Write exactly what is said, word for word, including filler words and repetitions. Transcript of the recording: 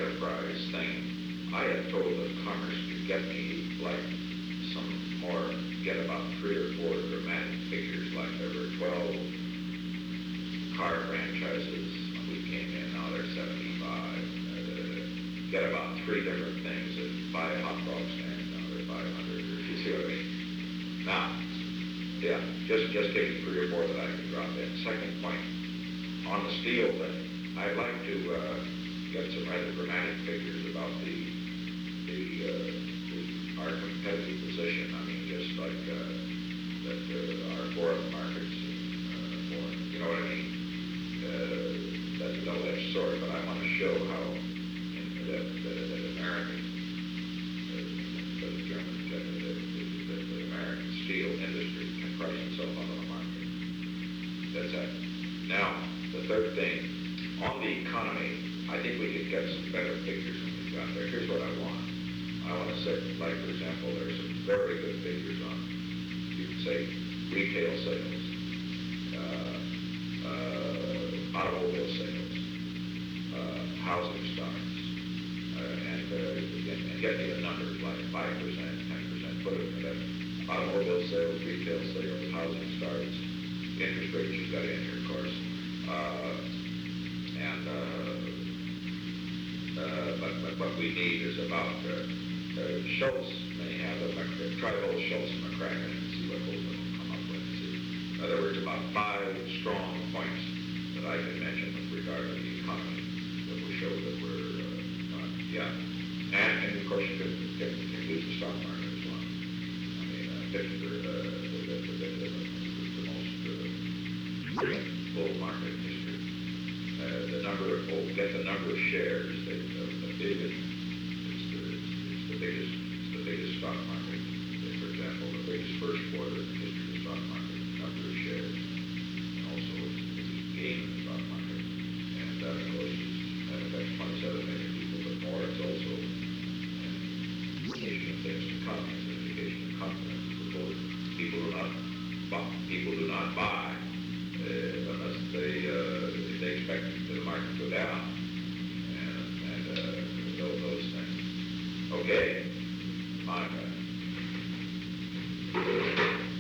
enterprise thing, I had told the Commerce to get me like some more, get about three or four dramatic figures, like there were twelve car franchises when we came in, now there's seventy-five. Uh, get about three different things, and buy a hot dog stand, now they're five hundred, if you see what I mean. Now, yeah, just, just give me three or four that I can drop in. Second point, on the steel thing, I'd like to uh, get some rather dramatic figures about the, the, uh, the our competitive position. I mean, just like uh, that uh, our foreign markets, and, uh, foreign, you know what I mean? Uh, that's a double-edged sword, but I want to show how in, that, that, that American, uh, that the German, that the, the, the American steel industry can price itself out of the market. That's it. Now, the third thing, on the economy, I think we could get some better figures than we've got there. Here's what I want. I want to say, like, for example, there's some very good figures on, you could say, retail sales, uh, uh, automobile sales, uh, housing starts, uh, and, uh, and, and get me the numbers like five percent, ten percent, put it in that. Automobile sales, retail sales, housing starts, interest rates you've got in here, of course. Uh, and, uh, uh, but, but what we need is about, uh, uh, Schultz may have a, try to hold Schultz and McCracken and see what those will come up with. See. In other words, about five strong points that I can mention with regard to the economy that will show that we're, uh, uh, yeah. And, and of course, you can, can, can use the stock market as well. I mean, uh, the, the, the, the, the, the, the most uh, bull market in history. Uh, the number of, oh, get the number of shares, the, the, the biggest, it's the, it's, it's the biggest, it's the biggest stock market. For example, the biggest first quarter in the history of the stock market.